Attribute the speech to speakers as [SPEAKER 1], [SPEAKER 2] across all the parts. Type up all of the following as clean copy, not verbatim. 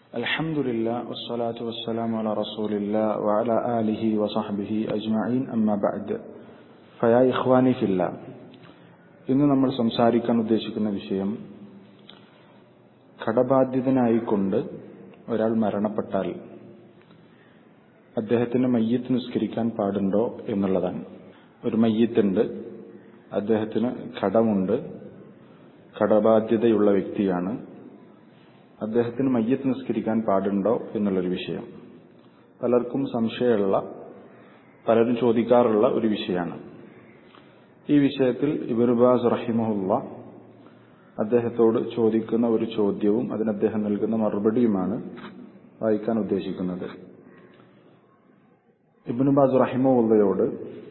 [SPEAKER 1] الحمد لله والصلاة والسلام على رسول الله وعلى آله وصحبه أجمعين أما بعد فيا إخواني في الله ഇന്ന് നമ്മൾ സംസാരിക്കാൻ ഉദ്ദേശിക്കുന്ന വിഷയം കടബാധ്യതനായിക്കൊണ്ട് ഒരാൾ മരണപ്പെട്ടാൽ അദ്ദേഹത്തിന് മയ്യിത്ത് നിസ്കരിക്കാൻ പാടുണ്ടോ എന്നുള്ളതാണ്. ഒരു മയ്യിത്തുണ്ട്, അദ്ദേഹത്തിന് കടമുണ്ട്, കടബാധ്യതയുള്ള വ്യക്തിയാണ്, അദ്ദേഹത്തിന് മയ്യിത്ത് നിസ്കരിക്കാൻ പാടുണ്ടോ എന്നുള്ളൊരു വിഷയം പലർക്കും സംശയമുള്ള, പലരും ചോദിക്കാറുള്ള ഒരു വിഷയമാണ്. ഈ വിഷയത്തിൽ ഇബ്നു ബാസ് റഹിമഹുല്ലാഹ് അദ്ദേഹത്തോട് ചോദിക്കുന്ന ഒരു ചോദ്യവും അതിന് അദ്ദേഹം നൽകുന്ന മറുപടിയുമാണ് വായിക്കാൻ ഉദ്ദേശിക്കുന്നത്. ഇബ്നു ബാസ് റഹിമഹുല്ലയോട്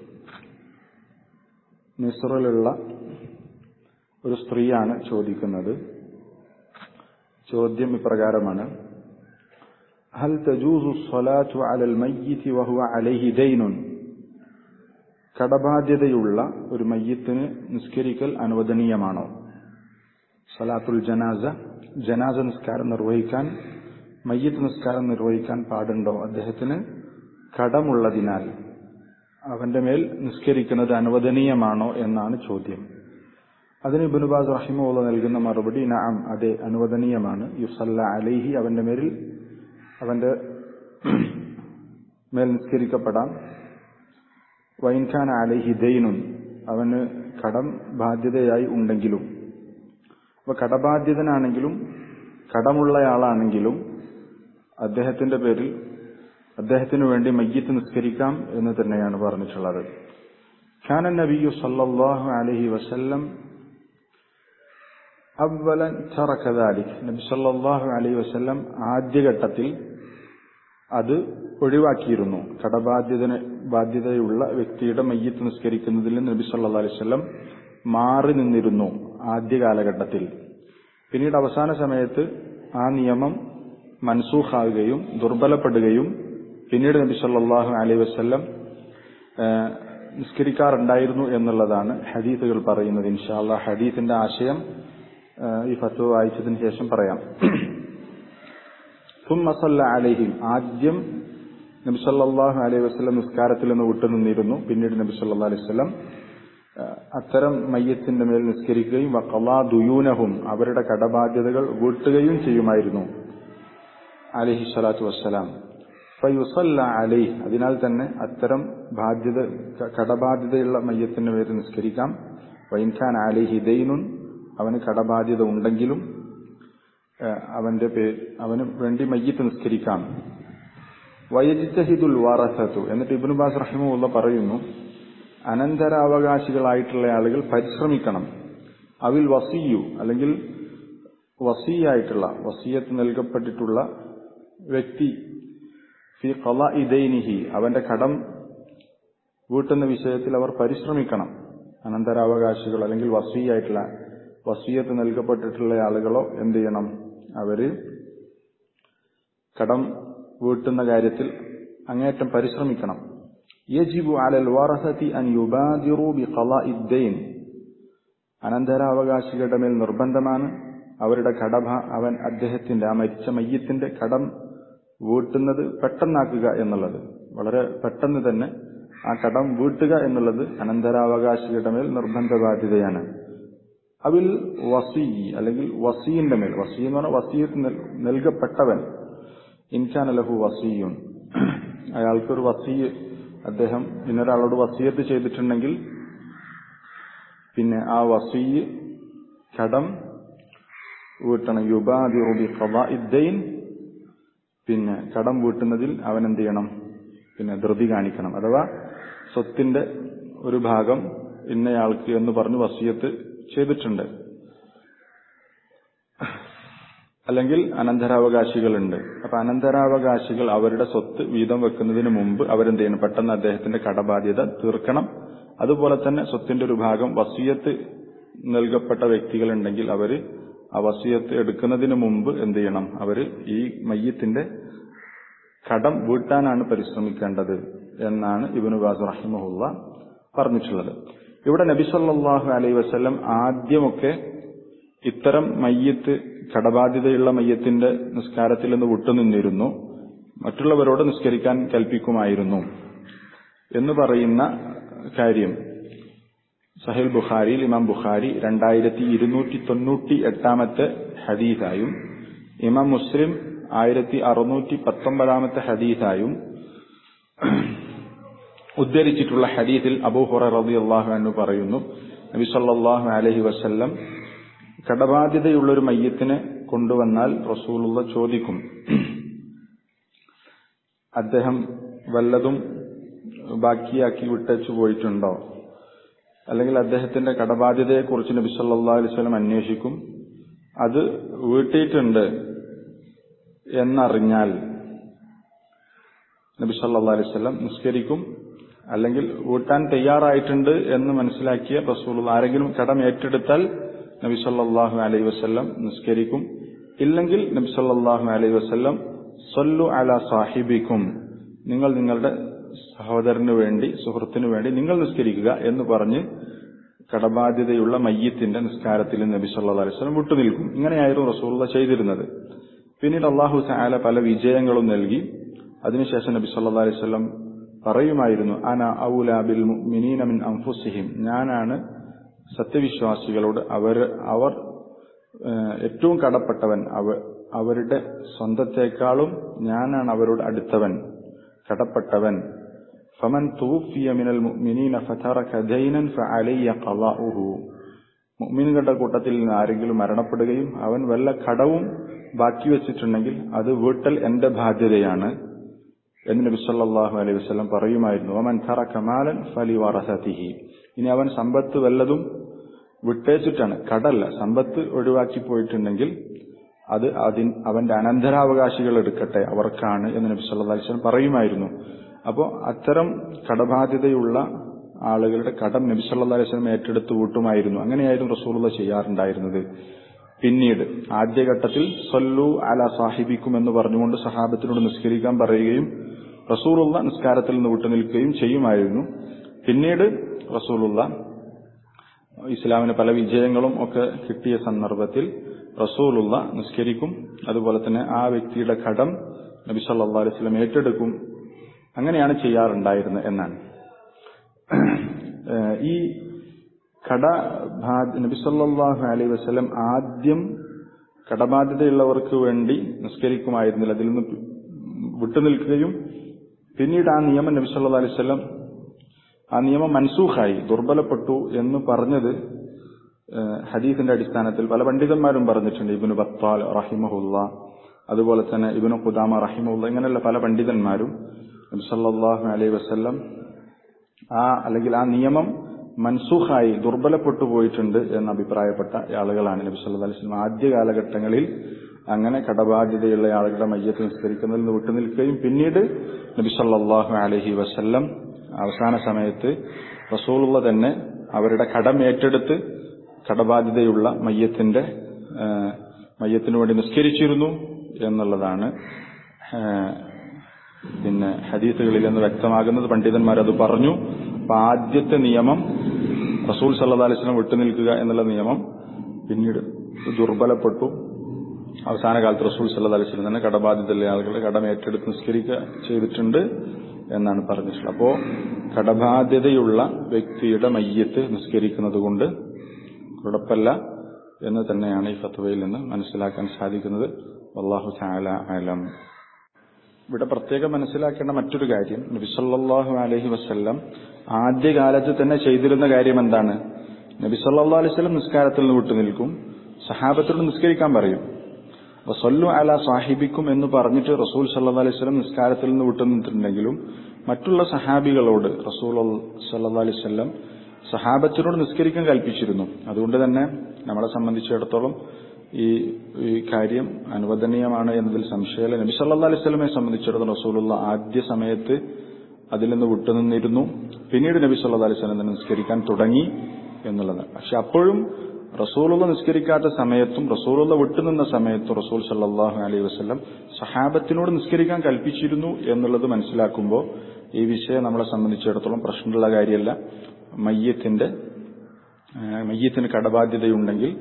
[SPEAKER 1] മിസ്റിലുള്ള ഒരു സ്ത്രീയാണ് ചോദിക്കുന്നത്. ചോദ്യം ഇപ്രകാരമാണ്: ഹൽ തജൂസു സ്വലാത്തു അലൽ മയ്യിത്തി വഹുവ അലൈഹി ദൈനുൻ? കടബാധ്യതയുള്ള ഒരു മയ്യിത്തിന് നിസ്കരിക്കൽ അനുവദനീയമാണോ? സ്വലാത്തുൽ ജനാസ, ജനാസ നിസ്കാരം നിർവഹിക്കാൻ, മയ്യിത്ത് നിസ്കാരം നിർവഹിക്കാൻ പാടുണ്ടോ? അദ്ദേഹത്തിന് കടമുള്ളതിനാൽ അവന്റെ മേൽ നിസ്കരിക്കുന്നത് അനുവദനീയമാണോ എന്നാണ് ചോദ്യം. അതിന് ഇബ്നു ബാസ് റഹിമഹുല്ലാഹ് നൽകുന്ന മറുപടി നഅം, അതെ, അനുവദനീയമാണ്. യുസല്ല അലൈഹി, അവന്റെ മേൽ നിസ്കരിക്കപ്പെടാം. വഇൻ കാന അലൈഹി ദൈനുൻ, അവന് കടം ബാധ്യതയായി ഉണ്ടെങ്കിലും. അപ്പൊ കടബാധ്യതനാണെങ്കിലും കടമുള്ളയാളാണെങ്കിലും അദ്ദേഹത്തിന്റെ പേരിൽ അദ്ദേഹത്തിനു വേണ്ടി മയ്യിത്ത് നിസ്കരിക്കാം എന്ന് തന്നെയാണ് പറഞ്ഞിട്ടുള്ളത്. കാന നബിയ്യു സല്ലല്ലാഹു അലൈഹി വസല്ലം അവ്വലൻ തറക ദാലിക്, നബി സല്ലല്ലാഹു അലൈഹി വസല്ലം ആദ്യഘട്ടത്തിൽ അത് ഒഴിവാക്കിയിരുന്നു. ബാധ്യതയുള്ള വ്യക്തിയുടെ മയ്യിത്ത് നിസ്കരിക്കുന്നതിൽ നബി സല്ലല്ലാഹു അലൈഹി വസല്ലം മാറി നിന്നിരുന്നു ആദ്യ കാലഘട്ടത്തിൽ. പിന്നീട് അവസാന സമയത്ത് ആ നിയമം മൻസൂഖാവുകയും ദുർബലപ്പെടുകയും പിന്നീട് നബി സല്ലല്ലാഹു അലൈഹി വസല്ലം നിസ്കരിക്കാറുണ്ടായിരുന്നു എന്നുള്ളതാണ് ഹദീസുകൾ പറയുന്നത്. ഇൻഷാ അല്ലാഹ് ഹദീസിന്റെ ആശയം ഈ ഫത്വ വായിച്ചതിന് ശേഷം പറയാം. ثم صلى عليهم, ആദ്യം നബി സല്ലല്ലാഹു അലൈഹി വസല്ലം നിസ്കാരത്തിൽ നിന്ന് വിട്ടുനിന്നിരുന്നു. പിന്നീട് നബി സല്ലല്ലാഹു അലൈഹി വസല്ലം അത്തരം മയ്യിത്തിന്റെ മേൽ നിസ്കരിക്കുകയും വഖളാ ദുയൂനഹും, അവരുടെ കടബാധ്യതകൾ വീട്ടുകയും ചെയ്യുമായിരുന്നു അലൈഹി സ്വലാത്തു വസ്സലാം. ഫയുസല്ല അലൈഹി, അതിനാൽ തന്നെ അത്തരം കടബാധ്യതയുള്ള മയ്യിത്തിന്റെ മേൽ നിസ്കരിക്കാം. വഇൻ കാന അലൈഹി ദൈനുൻ, അവന് കടബാധ്യത ഉണ്ടെങ്കിലും അവന് വേണ്ടി മയ്യിത്ത് നിസ്കരിക്കാം. വയജ്തഹിദുൽ വറസതു, എന്നിട്ട് ഇബ്നു ബാസ് റഹിമഹുല്ലാഹ് പറയുന്നു, അനന്തരാവകാശികളായിട്ടുള്ള ആളുകൾ പരിശ്രമിക്കണം. അവിൽ വസിയു, അല്ലെങ്കിൽ വസിയായിട്ടുള്ള, വസിയത്ത് നൽകപ്പെട്ടിട്ടുള്ള വ്യക്തി, ഫി ഖളാഇ ദൈനിഹി, അവന്റെ കടം വീട്ടുന്ന വിഷയത്തിൽ അവർ പരിശ്രമിക്കണം. അനന്തരാവകാശികൾ അല്ലെങ്കിൽ വസിയായിട്ടുള്ള, വസിയത്ത് നൽകപ്പെട്ടിട്ടുള്ള ആളുകളോ എന്ത് ചെയ്യണം? അവര് കടം വീട്ടുന്ന കാര്യത്തിൽ അങ്ങേയറ്റം പരിശ്രമിക്കണം. യജിബു അലൽ വറസതി അൻ യുബാദിറു ബിഖളാഇ ദൈൻ, അനന്തരാവകാശികളുടെ മേൽ നിർബന്ധമാണ് അവരുടെ അദ്ദേഹത്തിന്റെ ആ മരിച്ച മയ്യിത്തിന്റെ കടം വീട്ടുന്നത് പെട്ടെന്നാക്കുക എന്നുള്ളത്. വളരെ പെട്ടെന്ന് തന്നെ ആ കടം വീട്ടുക എന്നുള്ളത് അനന്തരാവകാശികളുടെ മേൽ നിർബന്ധ ബാധ്യതയാണ്. അവിൽ വസീ, അല്ലെങ്കിൽ വസീന്റെ മേൽ, വസീ എന്ന് പറഞ്ഞാൽ വസീയത്ത് നൽകപ്പെട്ടവൻ, ഇൻകാന ലഹു വസീയുൻ, അയാൾക്കൊരു വസീ, അദ്ദേഹം ഇന്നൊരാളോട് വസീയത്ത് ചെയ്തിട്ടുണ്ടെങ്കിൽ പിന്നെ ആ വസീ കടം വീട്ടണം. യുബാദിറു ബിഖളാഇ ദൈൻ, പിന്നെ കടം വീട്ടുന്നതിൽ അവൻ എന്ത് ചെയ്യണം? പിന്നെ ധൃതി കാണിക്കണം. അഥവാ സ്വത്തിന്റെ ഒരു ഭാഗം ഇന്നയാൾക്ക് എന്ന് പറഞ്ഞ് വസിയത്ത് ചെയ്തിട്ടുണ്ട്, അല്ലെങ്കിൽ അനന്തരാവകാശികളുണ്ട്. അപ്പൊ അനന്തരാവകാശികൾ അവരുടെ സ്വത്ത് വീതം വെക്കുന്നതിന് മുമ്പ് അവരെന്ത് ചെയ്യണം? പെട്ടെന്ന് അദ്ദേഹത്തിന്റെ കടബാധ്യത തീർക്കണം. അതുപോലെ തന്നെ സ്വത്തിന്റെ ഒരു ഭാഗം വസിയത്ത് നൽകപ്പെട്ട വ്യക്തികളുണ്ടെങ്കിൽ അവര് ആ വസിയത്ത് എടുക്കുന്നതിന് മുമ്പ് എന്ത് ചെയ്യണം? അവര് ഈ മയ്യിത്തിന്റെ കടം വീട്ടാനാണ് പരിശ്രമിക്കേണ്ടത് എന്നാണ് ഇബ്നു ബാസ് റഹിമഹുല്ലാഹ് പറഞ്ഞിട്ടുള്ളത്. ഇവിടെ നബി സല്ലല്ലാഹു അലൈഹി വസല്ലം ആദ്യമൊക്കെ ഇത്തരം മയ്യത്ത് കടബാധ്യതയുള്ള മയ്യത്തിന്റെ നിസ്കാരത്തിൽ നിന്ന് വിട്ടുനിന്നിരുന്നു, മറ്റുള്ളവരോട് നിസ്കരിക്കാൻ കൽപ്പിക്കുമായിരുന്നു എന്ന് പറയുന്ന കാര്യം സഹീഹ് ബുഖാരിയിൽ ഇമാം ബുഖാരി 2298 ഹദീസായും ഇമാം മുസ്ലിം 1619 ഹദീസായും ഉദ്ധരിച്ചിട്ടുള്ള ഹദീസിൽ അബൂ ഹുറൈറ റളിയല്ലാഹു അൻഹു പറയുന്നു, നബി സല്ലല്ലാഹു അലൈഹി വസല്ലം കടബാധ്യതയുള്ള ഒരു മയ്യത്തിനെ കൊണ്ടുവന്നാൽ റസൂലുള്ള ചോദിക്കും, അദ്ദേഹം വല്ലതും ബാക്കിയാക്കി വിട്ടേച്ചു പോയിട്ടുണ്ടോ? അല്ലെങ്കിൽ അദ്ദേഹത്തിന്റെ കടബാധ്യതയെക്കുറിച്ച് നബി സല്ലല്ലാഹു അലൈഹി വസല്ലം അന്വേഷിക്കും. അത് വീട്ടിയിട്ടുണ്ട് എന്നറിഞ്ഞാൽ നബി സല്ലല്ലാഹു അലൈഹി വസല്ലം നിസ്കരിക്കും. അല്ലെങ്കിൽ വീട്ടാൻ തയ്യാറായിട്ടുണ്ട് എന്ന് മനസ്സിലാക്കിയ റസൂലുള്ളാഹി ആരെങ്കിലും കടം ഏറ്റെടുത്താൽ നബി സല്ലല്ലാഹു അലൈഹി വസല്ലം നിസ്കരിക്കും. ഇല്ലെങ്കിൽ നബി സല്ലല്ലാഹു അലൈഹി വസല്ലം സല്ലു അലാ സാഹിബിക്കും, നിങ്ങൾ നിങ്ങളുടെ സഹോദരന് വേണ്ടി, സുഹൃത്തിനു വേണ്ടി നിങ്ങൾ നിസ്കരിക്കുക എന്ന് പറഞ്ഞ് കടബാധ്യതയുള്ള മയ്യത്തിന്റെ നിസ്കാരത്തിൽ നബി സല്ലല്ലാഹു അലൈഹി വസല്ലം വിട്ടുനിൽക്കും. ഇങ്ങനെയായിരുന്നു റസൂലുള്ളാഹി ചെയ്തിരുന്നത്. പിന്നീട് അല്ലാഹു തആല പല വിജയങ്ങളും നൽകി. അതിനുശേഷം നബി സല്ലല്ലാഹു അലൈഹി വസല്ലം പറയുമായിരുന്നു, അന ഔലാ ബിൽ മുഅ്മിനീന മിൻ അൻഫുസിഹിം, ഞാനാണ് സത്യവിശ്വാസികളോട് അവർ ഏറ്റവും കടപ്പെട്ടവൻ, അവരുടെ സ്വന്തത്തെക്കാളും ഞാനാണ് അവരോട് അടുത്തവൻ, കടപ്പെട്ടവൻ. ഫമൻ തുവഫിയ മിനൽ മുഅ്മിനീന ഫതറക ദൈനൻ ഫഅലയ്യ ഖളാഉഹു, മുഅ്മിനുകളുടെ കൂട്ടത്തിൽ നിന്ന് ആരെങ്കിലും മരണപ്പെടുകയും അവൻ വല്ല കടവും ബാക്കി വെച്ചിട്ടുണ്ടെങ്കിൽ അത് വീട്ടൽ എന്റെ ബാധ്യതയാണ് എന്ന് നബി സല്ലല്ലാഹു അലൈഹി വസല്ലം പറയുമായിരുന്നു. വമൻ തറക മാലൻ ഫലിവറസതിഹി, ഇനി അവൻ സമ്പത്ത് വല്ലതും വിട്ടേച്ചിട്ടാണ്, കടല്ല, സമ്പത്ത് ഒഴിവാക്കി പോയിട്ടുണ്ടെങ്കിൽ അത് അവന്റെ അനന്തരാവകാശികൾ എടുക്കട്ടെ, അവർക്കാണ് എന്ന് നബി സല്ലല്ലാഹു അലൈഹി വസല്ലം പറയുമായിരുന്നു. അപ്പോൾ അത്തരം കടബാധ്യതയുള്ള ആളുകളുടെ കടം നബി സല്ലല്ലാഹു അലൈഹി വസല്ലം ഏറ്റെടുത്ത് വീട്ടുമായിരുന്നു. അങ്ങനെയായിരുന്നു റസൂലുള്ളാഹി ചെയ്യാറുണ്ടായിരുന്നത്. പിന്നീട് ആദ്യഘട്ടത്തിൽ സല്ലു അലാ സാഹിബിക്കും എന്ന് പറഞ്ഞുകൊണ്ട് സഹാബത്തിനോട് നിസ്കരിക്കാൻ പറയുകയും റസൂലുള്ളാഹി നിസ്കാരത്തിൽ നിന്ന് വിട്ടുനിൽക്കുകയും ചെയ്യുമായിരുന്നു. പിന്നീട് റസൂലുള്ളാഹി ഇസ്ലാമിന് പല വിജയങ്ങളും ഒക്കെ കിട്ടിയ സന്ദർഭത്തിൽ റസൂലുള്ളാഹി നിസ്കരിക്കും. അതുപോലെ തന്നെ ആ വ്യക്തിയുടെ കടം നബി സല്ലല്ലാഹു അലൈഹി വസല്ലം ഏറ്റെടുക്കും. അങ്ങനെയാണ് ചെയ്യാറുണ്ടായിരുന്നത് എന്നാണ്. ഈ നബി സല്ലല്ലാഹു അലൈഹി വസല്ലം ആദ്യം കടബാധ്യതയുള്ളവർക്ക് വേണ്ടി നിസ്കരിക്കുമായിരുന്നില്ല, അതിൽ നിന്ന് വിട്ടുനിൽക്കുകയും പിന്നീട് ആ നിയമം നബി സല്ലല്ലാഹു അലൈഹി വസല്ലം ആ നിയമം മൻസൂഖായി, ദുർബലപ്പെട്ടു എന്ന് പറഞ്ഞത് ഹദീസിന്റെ അടിസ്ഥാനത്തിൽ പല പണ്ഡിതന്മാരും പറഞ്ഞിട്ടുണ്ട്. ഇബ്നു ബത്താൽ റഹിമഹുല്ലാ, അതുപോലെ തന്നെ ഇബ്നു ഖുദാമ റഹിമഹുല്ലാ, ഇങ്ങനെയുള്ള പല പണ്ഡിതന്മാരും നബി സല്ലല്ലാഹു അലൈഹി വസല്ലം അല്ലെങ്കിൽ ആ നിയമം മൻസൂഖായി, ദുർബലപ്പെട്ടു പോയിട്ടുണ്ട് എന്ന് അഭിപ്രായപ്പെട്ട ആളുകളാണ്. നബി സല്ലല്ലാഹു അലൈഹി വസല്ലം ആദ്യ കാലഘട്ടങ്ങളിൽ അങ്ങനെ കടബാധ്യതയുള്ള ആളുകളുടെ മയ്യത്ത് നിസ്കരിക്കുന്നതിൽ നിന്ന് വിട്ടുനിൽക്കുകയും പിന്നീട് നബി സല്ലല്ലാഹു അലൈഹി വസല്ലം അവസാന സമയത്ത് റസൂലുള്ളാഹി തന്നെ അവരുടെ കടം ഏറ്റെടുത്ത് കടബാധ്യതയുള്ള മയ്യത്തിനു വേണ്ടി നിസ്കരിച്ചിരുന്നു എന്നുള്ളതാണ് പിന്നെ ഹദീസുകളിൽ നിന്ന് വ്യക്തമാകുന്നത്. പണ്ഡിതന്മാർ അത് പറഞ്ഞു. അപ്പൊ ആദ്യത്തെ നിയമം റസൂൽ സല്ലല്ലാഹു അലൈഹി വസല്ലം വിട്ടുനിൽക്കുക എന്നുള്ള നിയമം പിന്നീട് ദുർബലപ്പെട്ടു. അവസാന കാലത്ത് റസൂൽ സല്ലല്ലാഹു അലൈഹി വസല്ലം തന്നെ കടബാധ്യതയുള്ള ആളുകളുടെ കടം ഏറ്റെടുത്ത് നിസ്കരിക്കുക ചെയ്തിട്ടുണ്ട് എന്നാണ് പറഞ്ഞിട്ടുള്ളത്. അപ്പോ കടബാധ്യതയുള്ള വ്യക്തിയുടെ മയ്യത്ത് നിസ്കരിക്കുന്നത് കൊണ്ട് കുഴപ്പമില്ല എന്ന് തന്നെയാണ് ഈ ഫത്വയിൽ നിന്ന് മനസ്സിലാക്കാൻ സാധിക്കുന്നത്. വല്ലാഹു തആല അലം. ഇവിടെ പ്രത്യേകം മനസ്സിലാക്കേണ്ട മറ്റൊരു കാര്യം, നബി സല്ലല്ലാഹു അലൈഹി വസല്ലം ആദ്യകാലത്ത് തന്നെ ചെയ്തിരുന്ന കാര്യം എന്താണ്? നബി സല്ലല്ലാഹു അലൈഹി വസല്ലം നിസ്കാരത്തിൽ നിന്ന് വിട്ടുനിൽക്കും, സഹാബത്തോട് നിസ്കരിക്കാൻ പറയും. വസല്ലു അലാ സാഹിബിക്കും എന്ന് പറഞ്ഞിട്ട് റസൂൽ സല്ലല്ലാഹു അലൈഹി വസല്ലം നിസ്കാരത്തിൽ നിന്ന് വിട്ടുനിന്നിട്ടുണ്ടെങ്കിലും മറ്റുള്ള സഹാബികളോട് റസൂൽ സല്ലല്ലാഹു അലൈഹി വസല്ലം സഹാബത്തിനോട് നിസ്കരിക്കാൻ കൽപ്പിച്ചിരുന്നു. അതുകൊണ്ട് തന്നെ നമ്മളെ സംബന്ധിച്ചിടത്തോളം ഈ കാര്യം അനുവദനീയമാണ് എന്നതിൽ സംശയമില്ല. നബി സല്ലല്ലാഹു അലൈഹി വസല്ലമയെ സംബന്ധിച്ചിടത്തോളം റസൂലുള്ളാഹി ആദ്യ സമയത്ത് അതിൽ നിന്ന് വിട്ടുനിന്നിരുന്നു. പിന്നീട് നബി സല്ലല്ലാഹു അലൈഹി വസല്ലം നിസ്കരിക്കാൻ തുടങ്ങി എന്നുള്ളത്. പക്ഷെ അപ്പോഴും റസൂലുള്ളാഹി നിസ്കരിക്കാത്ത സമയത്തും റസൂലുള്ളാഹി വിട്ടുനിന്ന സമയത്തും റസൂൽ സല്ലല്ലാഹു അലൈഹി വസല്ലം സഹാബത്തിനോട് നിസ്കരിക്കാൻ കൽപ്പിച്ചിരുന്നു എന്നുള്ളത് മനസ്സിലാക്കുമ്പോൾ ഈ വിഷയം നമ്മളെ സംബന്ധിച്ചിടത്തോളം പ്രശ്നമുള്ള കാര്യമല്ല. മയ്യത്തിന് കടബാധ്യതയുണ്ടെങ്കിൽ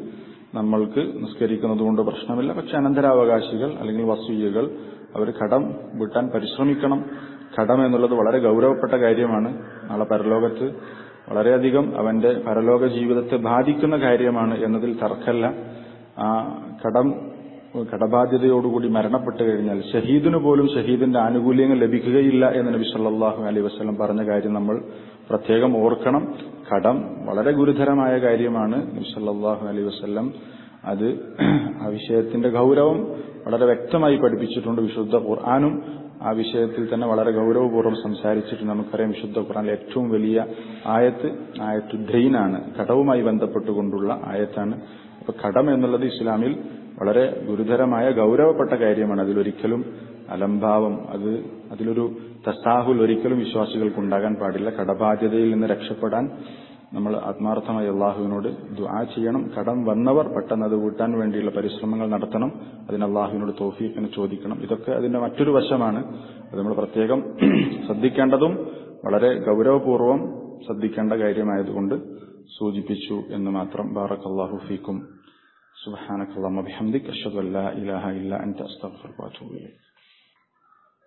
[SPEAKER 1] നമ്മൾക്ക് നിസ്കരിക്കുന്നത് കൊണ്ട് പ്രശ്നമില്ല. പക്ഷെ അനന്തരാവകാശികൾ അല്ലെങ്കിൽ വസീയകൾ അവർ കടം വീട്ടാൻ പരിശ്രമിക്കണം. കടം എന്നുള്ളത് വളരെ ഗൗരവപ്പെട്ട കാര്യമാണ്. നാളെ പരലോകത്ത് വളരെയധികം അവന്റെ പരലോക ജീവിതത്തെ ബാധിക്കുന്ന കാര്യമാണ് എന്നതിൽ തർക്കമല്ല. ആ കടബാധ്യതയോടുകൂടി മരണപ്പെട്ടു കഴിഞ്ഞാൽ ഷഹീദിനു പോലും ഷഹീദിന്റെ ആനുകൂല്യങ്ങൾ ലഭിക്കുകയില്ല എന്ന് നബി സല്ലല്ലാഹു അലൈഹി വസല്ലം പറഞ്ഞ കാര്യം നമ്മൾ പ്രത്യേകം ഓർക്കണം. കടം വളരെ ഗുരുതരമായ കാര്യമാണ്. നബി സല്ലല്ലാഹു അലൈഹി വസല്ലം അത് ആ വിഷയത്തിന്റെ ഗൗരവം വളരെ വ്യക്തമായി പഠിപ്പിച്ചിട്ടുണ്ട്. വിശുദ്ധ ഖുർആനും ആ വിഷയത്തിൽ തന്നെ വളരെ ഗൗരവപൂർവ്വം സംസാരിച്ചിട്ടുണ്ട്. നമുക്കറിയാം വിശുദ്ധ ഖുർആനിലെ ഏറ്റവും വലിയ ആയത്ത് ദൈനാണ്, കടവുമായി ബന്ധപ്പെട്ടുകൊണ്ടുള്ള ആയത്താണ്. അപ്പൊ കടം എന്നുള്ളത് ഇസ്ലാമിൽ വളരെ ഗുരുതരമായ ഗൗരവപ്പെട്ട കാര്യമാണ്. അതിലൊരിക്കലും അലംഭാവം, അതിലൊരു തസാഹുൽ ഒരിക്കലും വിശ്വാസികൾക്ക് ഉണ്ടാകാൻ പാടില്ല. കടബാധ്യതയിൽ നിന്ന് രക്ഷപ്പെടാൻ നമ്മൾ ആത്മാർത്ഥമായി അള്ളാഹുവിനോട് ദുആ ചെയ്യണം. കടം വന്നവർ പെട്ടെന്ന് അത് വീട്ടാൻ വേണ്ടിയുള്ള പരിശ്രമങ്ങൾ നടത്തണം. അതിന് അള്ളാഹുവിനോട് തൗഫീഖിനെ ചോദിക്കണം. ഇതൊക്കെ അതിന്റെ മറ്റൊരു വശമാണ്. അത് നമ്മൾ പ്രത്യേകം ശ്രദ്ധിക്കേണ്ടതും വളരെ ഗൗരവപൂർവ്വം ശ്രദ്ധിക്കേണ്ട കാര്യമായതുകൊണ്ട് സൂചിപ്പിച്ചു എന്ന് മാത്രം. ബാറക്കല്ലാഹു ഫീക്കും. സുബ്ഹാനക്കല്ലാഹുമ്മ ബിഹംദിക അഷ്ഹദു അല്ലാ ഇലാഹ ഇല്ലാ അൻത അസ്തഗ്ഫിറുക വഅതൂബു ഇലൈക്.